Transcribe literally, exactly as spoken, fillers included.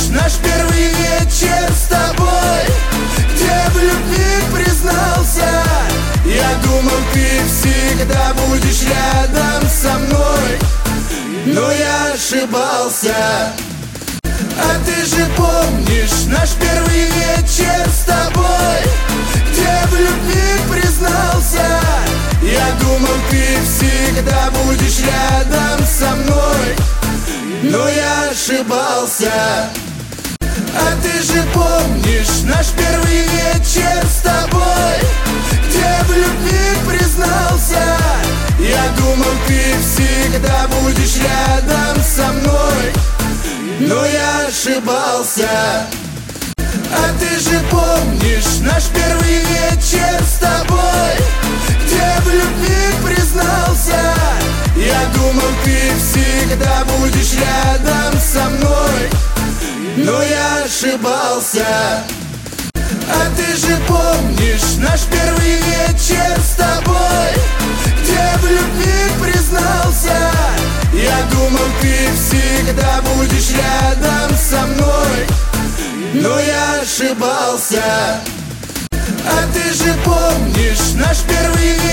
наш первый вечер с тобой, где в любви признался? Я думал, ты всегда будешь рядом со мной, но я ошибался. А ты же помнишь наш первый вечер с тобой, где в любви признался? Я думал, ты всегда будешь рядом со мной, но я ошибался. А ты же помнишь наш первый вечер с тобой, где в любви признался? Я думал, ты всегда будешь рядом со мной, но я ошибался. А ты же помнишь наш первый вечер с тобой, где в любви признался? Я думал, ты всегда будешь рядом со мной, но я ошибался. А ты же помнишь наш первый вечер с тобой, где в любви признался? Я думал, ты всегда будешь рядом со мной, но я ошибался. А ты же помнишь наш первый